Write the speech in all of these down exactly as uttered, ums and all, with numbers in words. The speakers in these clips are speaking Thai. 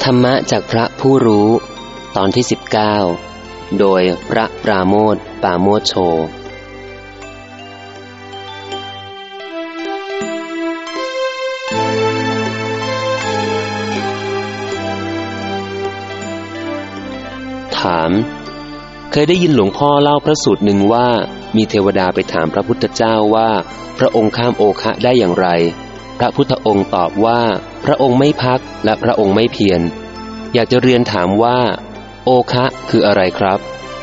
ธรรมะจากพระผู้รู้ตอนที่สิบเก้าโดยพระปราโมทย์ปราโมทย์โชถามเคยได้ยินหลวงพ่อเล่าพระสูตรหนึ่งว่ามีเทวดาไปถามพระพุทธเจ้าว่าพระองค์ข้ามโอคะได้อย่างไรพระพุทธองค์ตอบว่าพระองค์ไม่พักและพระองค์ไม่เพียรอยากจะเรียนถามว่าโอคะคืออะไรครับ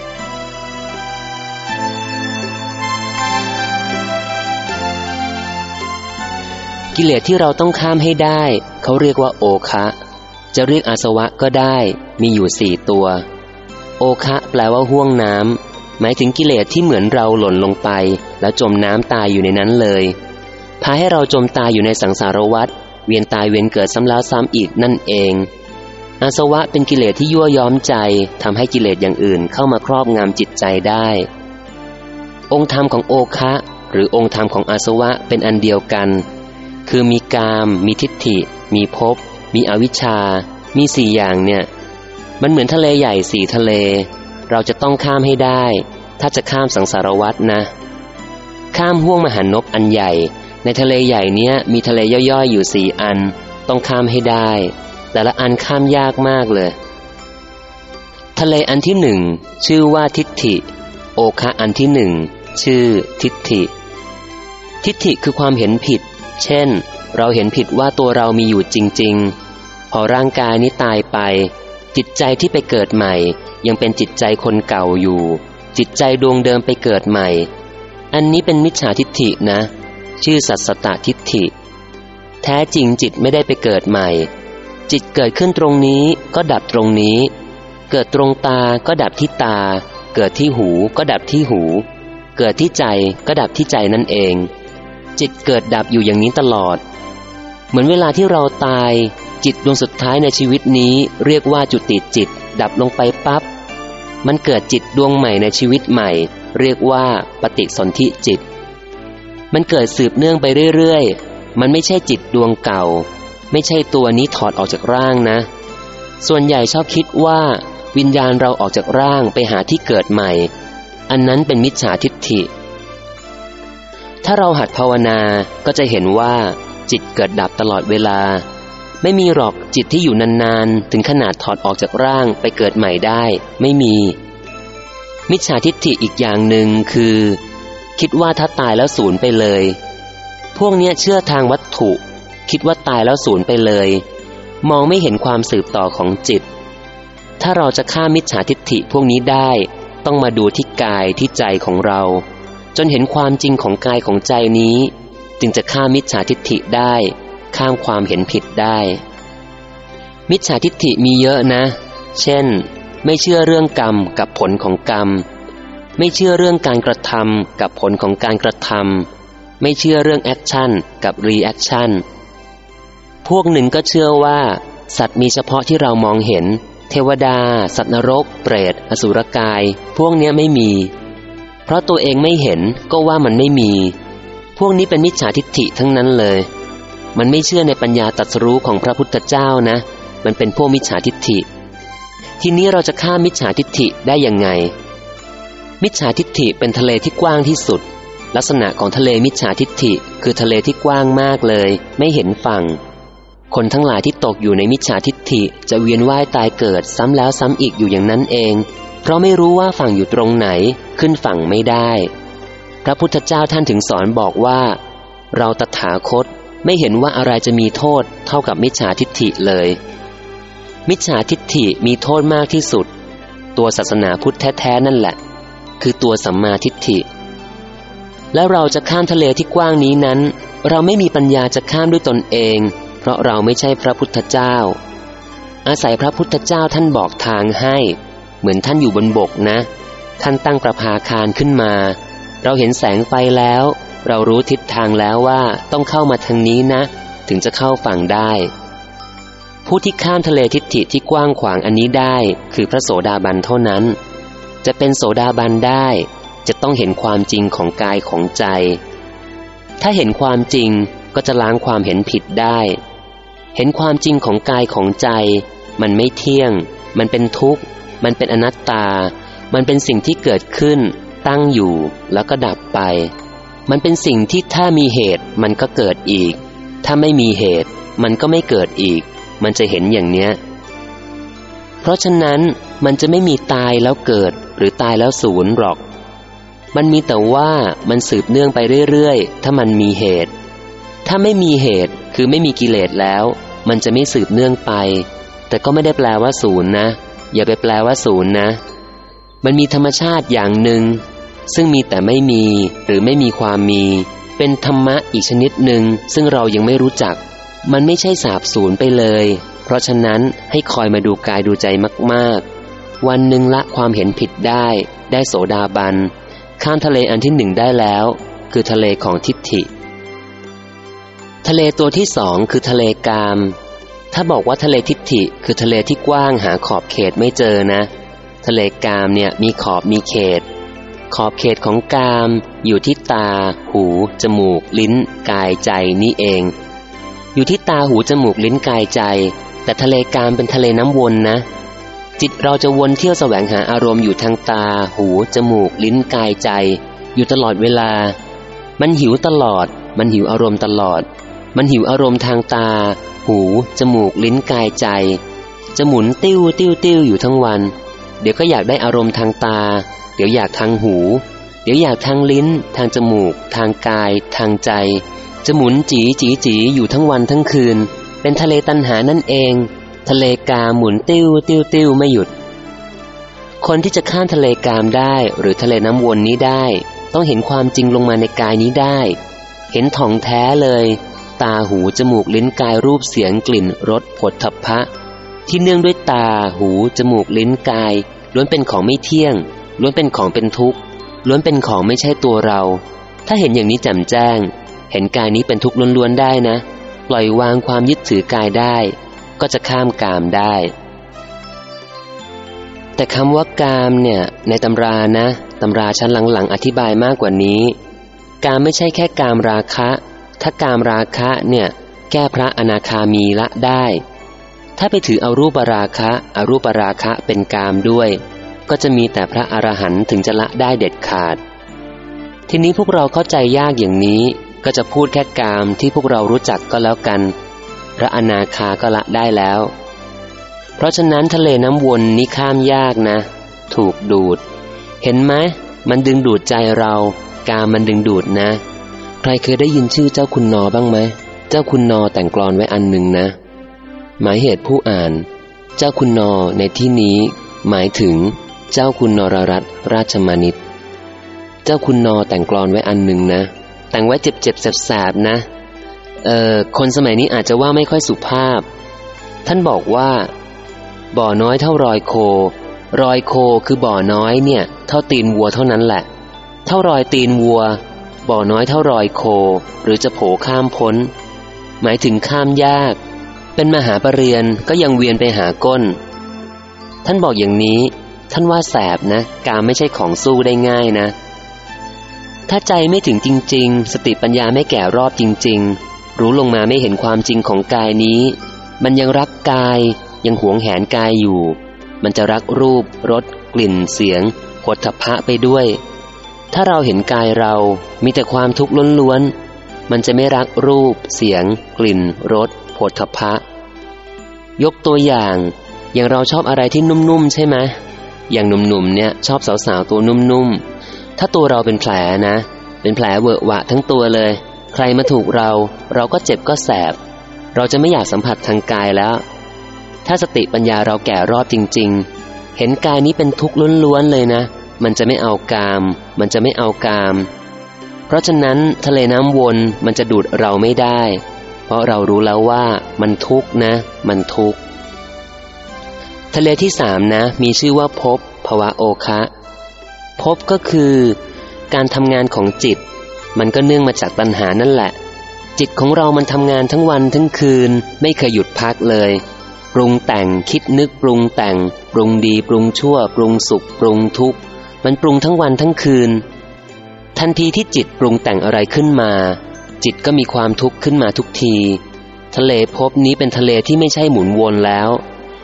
กิเลสที่เราต้องข้ามให้ได้เขาเรียกว่าโอคะจะเรียกอาสวะก็ได้มีอยู่สี่ตัวโอคะแปลว่าห่วงน้ำหมายถึงกิเลสที่เหมือนเราหล่นลงไปแล้วจมน้ำตายอยู่ในนั้นเลยพาให้เราจมตายอยู่ในสังสารวัฏเวียนตายเวียนเกิดซ้ำแล้วซ้ำอีกนั่นเองอาสวะเป็นกิเลสที่ยั่วย้อมใจทำให้กิเลสอย่างอื่นเข้ามาครอบงำจิตใจได้องค์ธรรมของโอคะหรือองค์ธรรมของอาสวะเป็นอันเดียวกันคือมีกามมีทิฏฐิมีภพมีอวิชชามีสี่อย่างเนี่ยมันเหมือนทะเลใหญ่สี่ทะเลเราจะต้องข้ามให้ได้ถ้าจะข้ามสังสารวัฏนะข้ามห้วงมหานพอันใหญ่ในทะเลใหญ่เนี้ยมีทะเลย่อยๆอยู่สี่อันต้องข้ามให้ได้แต่ละอันข้ามยากมากเลยทะเลอันที่หนึ่งชื่อว่าทิฏฐิโอคะอันที่หนึ่งชื่อทิฏฐิทิฏฐิคือความเห็นผิดเช่นเราเห็นผิดว่าตัวเรามีอยู่จริงๆพอร่างกายนี้ตายไปจิตใจที่ไปเกิดใหม่ยังเป็นจิตใจคนเก่าอยู่จิตใจดวงเดิมไปเกิดใหม่อันนี้เป็นมิจฉาทิฏฐินะชื่อสัสสตทิฏฐิแท้จริงจิตไม่ได้ไปเกิดใหม่จิตเกิดขึ้นตรงนี้ก็ดับตรงนี้เกิดตรงตาก็ดับที่ตาเกิดที่หูก็ดับที่หูเกิดที่ใจก็ดับที่ใจนั่นเองจิตเกิดดับอยู่อย่างนี้ตลอดเหมือนเวลาที่เราตายจิตดวงสุดท้ายในชีวิตนี้เรียกว่าจุติจิตดับลงไปปั๊บมันเกิดจิตดวงใหม่ในชีวิตใหม่เรียกว่าปฏิสนธิจิตมันเกิดสืบเนื่องไปเรื่อยๆมันไม่ใช่จิตดวงเก่าไม่ใช่ตัวนี้ถอดออกจากร่างนะส่วนใหญ่ชอบคิดว่าวิญญาณเราออกจากร่างไปหาที่เกิดใหม่อันนั้นเป็นมิจฉาทิฏฐิถ้าเราหัดภาวนาก็จะเห็นว่าจิตเกิดดับตลอดเวลาไม่มีหรอกจิตที่อยู่นานๆถึงขนาดถอดออกจากร่างไปเกิดใหม่ได้ไม่มีมิจฉาทิฏฐิอีกอย่างหนึ่งคือคิดว่าถ้าตายแล้วสูญไปเลยพวกเนี้ยเชื่อทางวัตถุคิดว่าตายแล้วสูญไปเลยมองไม่เห็นความสืบต่อของจิตถ้าเราจะฆ่ามิจฉาทิฏฐิพวกนี้ได้ต้องมาดูที่กายที่ใจของเราจนเห็นความจริงของกายของใจนี้จึงจะฆ่ามิจฉาทิฏฐิได้ข้ามความเห็นผิดได้มิจฉาทิฏฐิมีเยอะนะเช่นไม่เชื่อเรื่องกรรมกับผลของกรรมไม่เชื่อเรื่องการกระทำกับผลของการกระทำไม่เชื่อเรื่องแอคชั่นกับรีแอคชั่นพวกหนึ่งก็เชื่อว่าสัตว์มีเฉพาะที่เรามองเห็นเทวดาสัตว์นรกเปรตอสุรกายพวกเนี้ยไม่มีเพราะตัวเองไม่เห็นก็ว่ามันไม่มีพวกนี้เป็นมิจฉาทิฏฐิทั้งนั้นเลยมันไม่เชื่อในปัญญาตรัสรู้ของพระพุทธเจ้านะมันเป็นพวกมิจฉาทิฏฐิทีนี้เราจะฆ่ามิจฉาทิฏฐิได้ยังไงมิจฉาทิฏฐิเป็นทะเลที่กว้างที่สุดลักษณะของทะเลมิจฉาทิฏฐิคือทะเลที่กว้างมากเลยไม่เห็นฝั่งคนทั้งหลายที่ตกอยู่ในมิจฉาทิฏฐิจะเวียนว่ายตายเกิดซ้ำแล้วซ้ำอีกอยู่อย่างนั้นเองเพราะไม่รู้ว่าฝั่งอยู่ตรงไหนขึ้นฝั่งไม่ได้พระพุทธเจ้าท่านถึงสอนบอกว่าเราตถาคตไม่เห็นว่าอะไรจะมีโทษเท่ากับมิจฉาทิฏฐิเลยมิจฉาทิฏฐิมีโทษมากที่สุดตัวศาสนาพุทธแท้ๆนั่นแหละคือตัวสัมมาทิฏฐิแล้วเราจะข้ามทะเลที่กว้างนี้นั้นเราไม่มีปัญญาจะข้ามด้วยตนเองเพราะเราไม่ใช่พระพุทธเจ้าอาศัยพระพุทธเจ้าท่านบอกทางให้เหมือนท่านอยู่บนบกนะท่านตั้งประภาคารขึ้นมาเราเห็นแสงไฟแล้วเรารู้ทิศทางแล้วว่าต้องเข้ามาทางนี้นะถึงจะเข้าฝั่งได้ผู้ที่ข้ามทะเลทิฏฐิที่กว้างขวางอันนี้ได้คือพระโสดาบันเท่านั้นจะเป็นโสดาบันได้จะต้องเห็นความจริงของกายของใจถ้าเห็นความจริงก็จะล้างความเห็นผิดได้เห็นความจริงของกายของใจมันไม่เที่ยงมันเป็นทุกข์มันเป็นอนัตตามันเป็นสิ่งที่เกิดขึ้นตั้งอยู่แล้วก็ดับไปมันเป็นสิ่งที่ถ้ามีเหตุมันก็เกิดอีกถ้าไม่มีเหตุมันก็ไม่เกิดอีกมันจะเห็นอย่างเนี้ยเพราะฉะนั้นมันจะไม่มีตายแล้วเกิดหรือตายแล้วสูญหรอกมันมีแต่ว่ามันสืบเนื่องไปเรื่อยๆถ้ามันมีเหตุถ้าไม่มีเหตุคือไม่มีกิเลสแล้วมันจะไม่สืบเนื่องไปแต่ก็ไม่ได้แปลว่าศูนย์นะอย่าไปแปลว่าศูนย์นะมันมีธรรมชาติอย่างหนึ่งซึ่งมีแต่ไม่มีหรือไม่มีความมีเป็นธรรมะอีกชนิดหนึ่งซึ่งเรายังไม่รู้จักมันไม่ใช่สาบสูญไปเลยเพราะฉะนั้นให้คอยมาดูกายดูใจมากๆวันหนึ่งละความเห็นผิดได้ได้โสดาบันข้ามทะเลอันที่หนึ่งได้แล้วคือทะเลของทิฏฐิทะเลตัวที่สองคือทะเลกามถ้าบอกว่าทะเลทิฏฐิคือทะเลที่กว้างหาขอบเขตไม่เจอนะทะเลกามเนี่ยมีขอบมีเขตขอบเขตของกามอยู่ที่ตาหูจมูกลิ้นกายใจนี่เองอยู่ที่ตาหูจมูกลิ้นกายใจแต่ทะเลกามเป็นทะเลน้ำวนนะจิตเราจะวนเที่ยวแสวงหาอารมณ์อยู่ทางตาหูจมูกลิ้นกายใจอยู่ตลอดเวลามันหิวตลอดมันหิวอารมณ์ตลอดมันหิวอารมณ์ทางตาหูจมูกลิ้นกายใจจะหมุนติ้วติ้วติ้วอยู่ทั้งวันเดี๋ยวก็อยากได้อารมณ์ทางตาเดี๋ยวอยากทางหูเดี๋ยวอยากทางลิ้นทางจมูกทางกายทางใจจะหมุนจีจีจีอยู่ทั้งวันทั้งคืนเป็นทะเลตัณหานั่นเองทะเลกามหมุนติ้วติ้วติ้วไม่หยุดคนที่จะข้ามทะเลกามได้หรือทะเลน้ำวนนี้ได้ต้องเห็นความจริงลงมาในกายนี้ได้เห็นถ่องแท้เลยตาหูจมูกลิ้นกายรูปเสียงกลิ่นรสผฏฐัพพะที่เนื่องด้วยตาหูจมูกลิ้นกายล้วนเป็นของไม่เที่ยงล้วนเป็นของเป็นทุกข์ล้วนเป็นของไม่ใช่ตัวเราถ้าเห็นอย่างนี้แจ่มแจ้งเห็นกายนี้เป็นทุกข์ล้วนๆได้นะปล่อยวางความยึดถือกายได้ก็จะข้ามกามได้แต่คำว่ากามเนี่ยในตำรานะตำราชั้นหลังๆอธิบายมากกว่านี้กามไม่ใช่แค่กามราคะถ้ากามราคะเนี่ยแก้พระอนาคามีละได้ถ้าไปถือเอารูปราคะอรูปราคะเป็นกามด้วยก็จะมีแต่พระอรหันต์ถึงจะละได้เด็ดขาดทีนี้พวกเราเข้าใจยากอย่างนี้ก็จะพูดแค่กามที่พวกเรารู้จักก็แล้วกันพระอนาคาก็ละได้แล้วเพราะฉะนั้นทะเลน้ำวนนี้ข้ามยากนะถูกดูดเห็นไหมมันดึงดูดใจเรากามมันดึงดูดนะใครเคยได้ยินชื่อเจ้าคุณนอบ้างไหมเจ้าคุณนอแต่งกลอนไว้อันหนึ่งนะหมายเหตุผู้อ่านเจ้าคุณนอในที่นี้หมายถึงเจ้าคุณนรรัตน์ราชมานิตเจ้าคุณนอแต่งกลอนไว้อันหนึ่งนะแต่งไว้เจ็บเจ็บแสบๆนะเอ่อคนสมัยนี้อาจจะว่าไม่ค่อยสุภาพท่านบอกว่าบ่อน้อยเท่ารอยโครอยโคคือบ่อน้อยเนี่ยเท่าตีนวัวเท่านั้นแหละเท่ารอยตีนวัวบ่อน้อยเท่ารอยโคหรือจะโผข้ามพ้นหมายถึงข้ามยากเป็นมหาปรริญญาก็ยังเวียนไปหาก้นท่านบอกอย่างนี้ท่านว่าแสบนะกามไม่ใช่ของสู้ได้ง่ายนะถ้าใจไม่ถึงจริงๆสติปัญญาไม่แก่รอบจริงๆรู้ลงมาไม่เห็นความจริงของกายนี้มันยังรักกายยังหวงแหนกายอยู่มันจะรักรูปรสกลิ่นเสียงผฏฐัพพะไปด้วยถ้าเราเห็นกายเรามีแต่ความทุกข์ล้วนๆมันจะไม่รักรูปเสียงกลิ่นรสผฏฐัพพะยกตัวอย่างอย่างเราชอบอะไรที่นุ่มๆใช่ไหมอย่างหนุ่มๆเนี่ยชอบสาวๆตัวนุ่มๆถ้าตัวเราเป็นแผลนะเป็นแผลเวอะหวะทั้งตัวเลยใครมาถูกเราเราก็เจ็บก็แสบเราจะไม่อยากสัมผัสทางกายแล้วถ้าสติปัญญาเราแก่รอบจริงๆเห็นกายนี้เป็นทุกข์ล้วนๆเลยนะมันจะไม่เอากามมันจะไม่เอากามเพราะฉะนั้นทะเลน้ำวนมันจะดูดเราไม่ได้เพราะเรารู้แล้วว่ามันทุกข์นะมันทุกข์ทะเลที่สามนะมีชื่อว่าภพภวะโอคะภพก็คือการทำงานของจิตมันก็เนื่องมาจากตัณหานั่นแหละจิตของเรามันทำงานทั้งวันทั้งคืนไม่เคยหยุดพักเลยปรุงแต่งคิดนึกปรุงแต่งปรุงดีปรุงชั่วปรุงสุขปรุงทุกข์มันปรุงทั้งวันทั้งคืนทันทีที่จิตปรุงแต่งอะไรขึ้นมาจิตก็มีความทุกข์ขึ้นมาทุกทีทะเลภพนี้เป็นทะเลที่ไม่ใช่หมุนวนแล้ว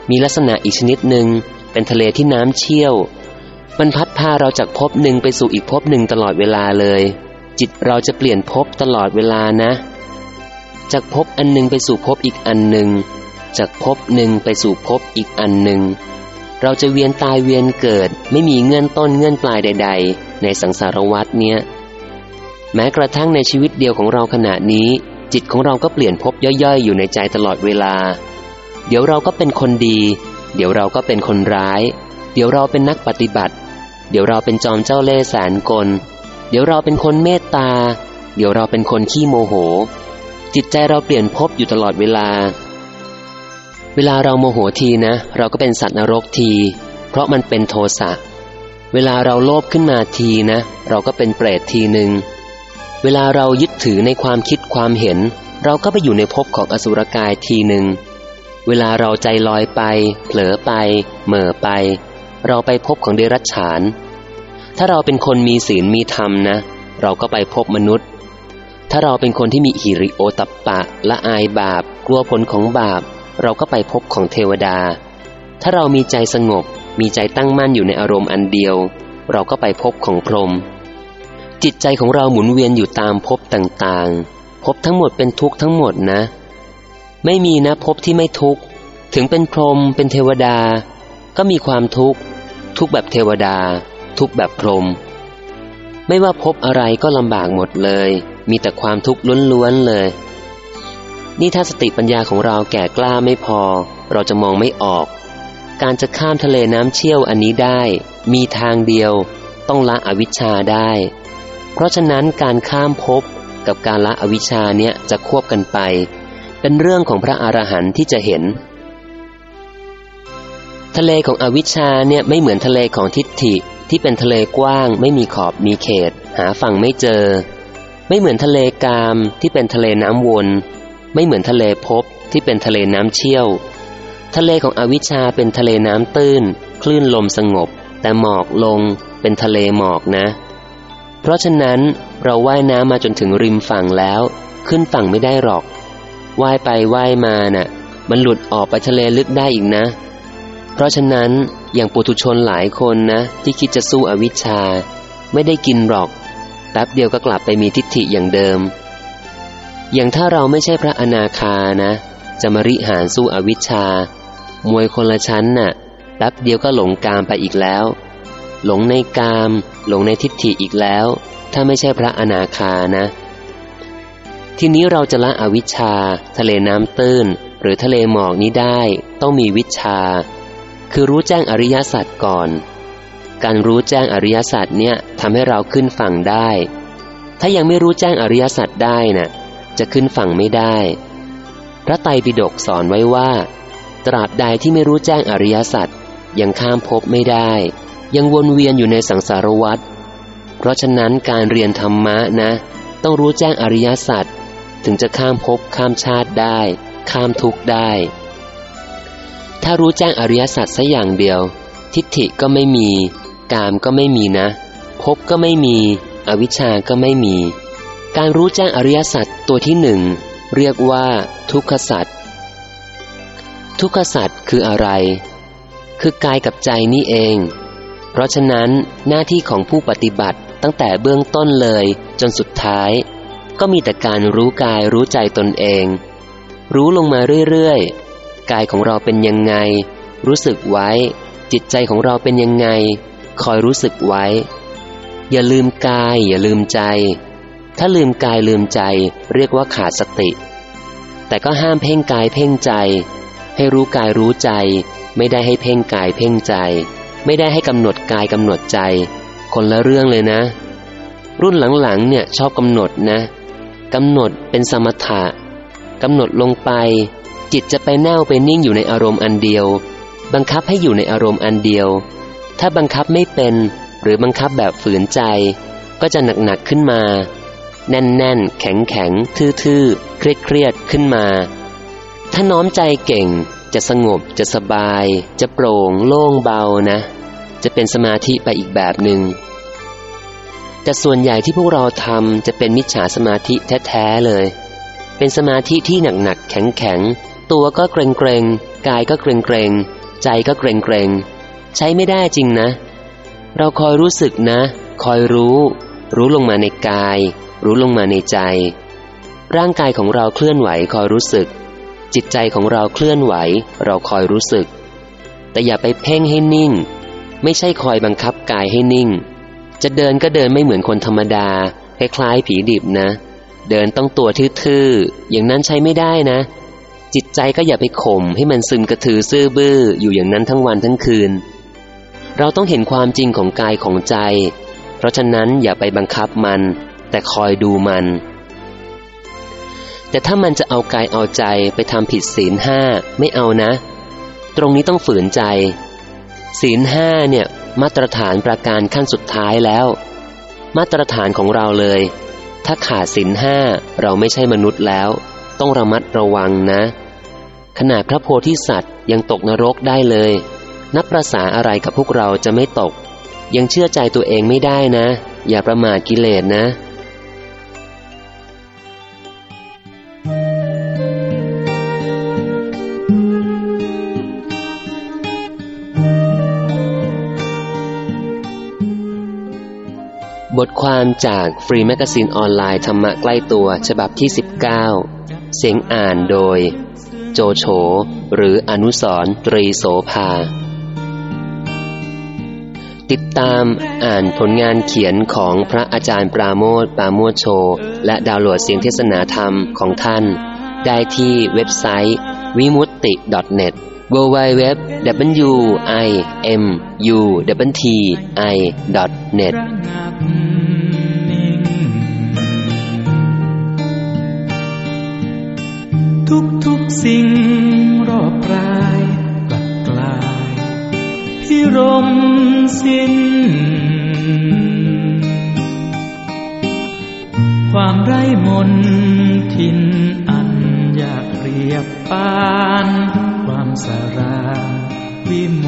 มีลักษณะอีกชนิดหนึ่งเป็นทะเลที่น้ำเชี่ยวมันพัดพาเราจากภพหนึ่งไปสู่อีกภพหนึ่งตลอดเวลาเลยจิตเราจะเปลี่ยนภพตลอดเวลานะจากภพอันหนึ่งไปสู่ภพอีกอันหนึ่งจากภพหนึ่งไปสู่ภพอีกอันหนึ่งเราจะเวียนตายเวียนเกิดไม่มีเงื่อนต้นเงื่อนปลายใดๆในสังสารวัฏเนี้ยแม้กระทั่งในชีวิตเดียวของเราขณะนี้จิตของเราก็เปลี่ยนภพย่อยๆอยู่ในใจตลอดเวลาเดี๋ยวเราก็เป็นคนดีเดี๋ยวเราก็เป็นคนร้ายเดี๋ยวเราเป็นนักปฏิบัติเดี๋ยวเราเป็นจอมเจ้าเล่ห์แสนกลเดี๋ยวเราเป็นคนเมตตาเดี๋ยวเราเป็นคนขี้โมโหจิตใจเราเปลี่ยนภพอยู่ตลอดเวลาเวลาเราโมโหทีนะเราก็เป็นสัตว์นรกทีเพราะมันเป็นโทสะเวลาเราโลภขึ้นมาทีนะเราก็เป็นเปรตทีหนึ่งเวลาเรายึดถือในความคิดความเห็นเราก็ไปอยู่ในภพของอสุรกายทีหนึ่งเวลาเราใจลอยไปเผลอไปเหม่อไปเราไปภพของเดรัจฉานถ้าเราเป็นคนมีศีลมีธรรมนะเราก็ไปภพมนุษย์ถ้าเราเป็นคนที่มีหิริโอตัปปะละอายบาปกลัวผลของบาปเราก็ไปภพของเทวดาถ้าเรามีใจสงบมีใจตั้งมั่นอยู่ในอารมณ์อันเดียวเราก็ไปภพของพรหมจิตใจของเราหมุนเวียนอยู่ตามภพต่างๆภพทั้งหมดเป็นทุกข์ทั้งหมดนะไม่มีนะภพที่ไม่ทุกข์ถึงเป็นพรหมเป็นเทวดาก็มีความทุกข์ทุกข์แบบเทวดาทุกข์แบบพรหมไม่ว่าภพอะไรก็ลำบากหมดเลยมีแต่ความทุกข์ล้วนๆเลยนี่ถ้าสติปัญญาของเราแก่กล้าไม่พอเราจะมองไม่ออกการจะข้ามทะเลน้ำเชี่ยวอันนี้ได้มีทางเดียวต้องละอวิชชาได้เพราะฉะนั้นการข้ามภพกับการละอวิชชาเนี่ยจะควบกันไปเป็นเรื่องของพระอรหันต์ที่จะเห็นทะเลของอวิชชาเนี่ยไม่เหมือนทะเลของทิฏฐิที่เป็นทะเลกว้างไม่มีขอบมีเขตหาฝั่งไม่เจอไม่เหมือนทะเลกามที่เป็นทะเลน้ำวนไม่เหมือนทะเลภพที่เป็นทะเลน้ำเชี่ยวทะเลของอวิชชาเป็นทะเลน้ำตื้นคลื่นลมสงบแต่หมอกลงเป็นทะเลหมอกนะเพราะฉะนั้นเราว่ายน้ำมาจนถึงริมฝั่งแล้วขึ้นฝั่งไม่ได้หรอกว่ายไปว่ายมาน่ะมันหลุดออกไปทะเลลึกได้อีกนะเพราะฉะนั้นอย่างปุถุชนหลายคนนะที่คิดจะสู้อวิชชาไม่ได้กินหรอกแป๊บเดียวก็กลับไปมีทิฏฐิอย่างเดิมอย่างถ้าเราไม่ใช่พระอนาคานะจะมาริหารสู้อวิชชามวยคนละชั้นน่ะแป๊บเดียวก็หลงกามไปอีกแล้วหลงในกามหลงในทิฏฐิอีกแล้วถ้าไม่ใช่พระอนาคานะทีนี้เราจะละอวิชชาทะเลน้ำตื้นหรือทะเลหมอกนี้ได้ต้องมีวิชชาคือรู้แจ้งอริยสัจก่อนการรู้แจ้งอริยสัจเนี่ยทำให้เราขึ้นฝั่งได้ถ้ายังไม่รู้แจ้งอริยสัจได้น่ะจะขึ้นฝั่งไม่ได้พระไตรปิฎกสอนไว้ว่าตราบใดที่ไม่รู้แจ้งอริยสัจยังข้ามภพไม่ได้ยังวนเวียนอยู่ในสังสารวัฏเพราะฉะนั้นการเรียนธรรมะนะต้องรู้แจ้งอริยสัจถึงจะข้ามภพข้ามชาติได้ข้ามทุกข์ได้ถ้ารู้แจ้งอริยสัจสักอย่างเดียวทิฏฐิก็ไม่มีกามก็ไม่มีนะภพก็ไม่มีอวิชชาก็ไม่มีการรู้แจ้งอริยสัจตัวที่หนึ่งเรียกว่าทุกขสัจทุกขสัจคืออะไรคือกายกับใจนี่เองเพราะฉะนั้นหน้าที่ของผู้ปฏิบัติตั้งแต่เบื้องต้นเลยจนสุดท้ายก็มีแต่การรู้กายรู้ใจตนเองรู้ลงมาเรื่อยๆกายของเราเป็นยังไงรู้สึกไว้จิตใจของเราเป็นยังไงคอยรู้สึกไว้อย่าลืมกายอย่าลืมใจถ้าลืมกายลืมใจเรียกว่าขาดสติแต่ก็ห้ามเพ่งกายเพ่งใจให้รู้กายรู้ใจไม่ได้ให้เพ่งกายเพ่งใจไม่ได้ให้กำหนดกายกำหนดใจคนละเรื่องเลยนะรุ่นหลังๆเนี่ยชอบกำหนดนะกำหนดเป็นสมถะกำหนดลงไปจิตจะไปแน่วไปนิ่งอยู่ในอารมณ์อันเดียวบังคับให้อยู่ในอารมณ์อันเดียวถ้าบังคับไม่เป็นหรือบังคับแบบฝืนใจก็จะหนักๆขึ้นมาแน่นๆแข็งๆทื่อๆเครียดๆขึ้นมาถ้าน้อมใจเก่งจะสงบจะสบายจะโปร่งโล่งเบานะจะเป็นสมาธิไปอีกแบบหนึ่งแต่ส่วนใหญ่ที่พวกเราทำจะเป็นมิจฉาสมาธิแท้ๆเลยเป็นสมาธิที่หนักๆแข็งๆตัวก็เกร็งๆกายก็เกร็งใจก็เกรงๆใช้ไม่ได้จริงนะเราคอยรู้สึกนะคอยรู้รู้ลงมาในกายรู้ลงมาในใจร่างกายของเราเคลื่อนไหวคอยรู้สึกจิตใจของเราเคลื่อนไหวเราคอยรู้สึกแต่อย่าไปเพ่งให้นิ่งไม่ใช่คอยบังคับกายให้นิ่งจะเดินก็เดินไม่เหมือนคนธรรมดาคล้ายๆผีดิบนะเดินต้องตัวทื่อๆอย่างนั้นใช้ไม่ได้นะจิตใจก็อย่าไปข่มให้มันซึมกระทือซื่อบื้ออยู่อย่างนั้นทั้งวันทั้งคืนเราต้องเห็นความจริงของกายของใจเพราะฉะนั้นอย่าไปบังคับมันแต่คอยดูมันแต่ถ้ามันจะเอากายเอาใจไปทำผิดศีลห้าไม่เอานะตรงนี้ต้องฝืนใจศีลห้าเนี่ยมาตรฐานประการขั้นสุดท้ายแล้วมาตรฐานของเราเลยถ้าขาดศีลห้าเราไม่ใช่มนุษย์แล้วต้องระมัดระวังนะขนาดพระโพธิสัตว์ยังตกนรกได้เลยนับประสาอะไรกับพวกเราจะไม่ตกยังเชื่อใจตัวเองไม่ได้นะอย่าประมาทกิเลสนะบทความจากฟรีแมกกาซีนออนไลน์ธรรมะใกล้ตัวฉบับที่สิบเก้าเสียงอ่านโดยโจโฉหรืออนุสรณ์ตรีโสภาติดตามอ่านผลงานเขียนของพระอาจารย์ปราโมทย์ปราโมทโชและดาวน์โหลดเสียงเทศนาธรรมของท่านได้ที่เว็บไซต์ วิมุตติ ดอท เน็ต ดับเบิลยู ดับเบิลยู ดับเบิลยู ดับเบิลยู ดอท วิมุตติ ดอท เน็ตทุกทุกสิ่งรอบกายกลับกลายพิรมสิ้นความไร้มนทินอันอยากเปรียบปานความสารางวิม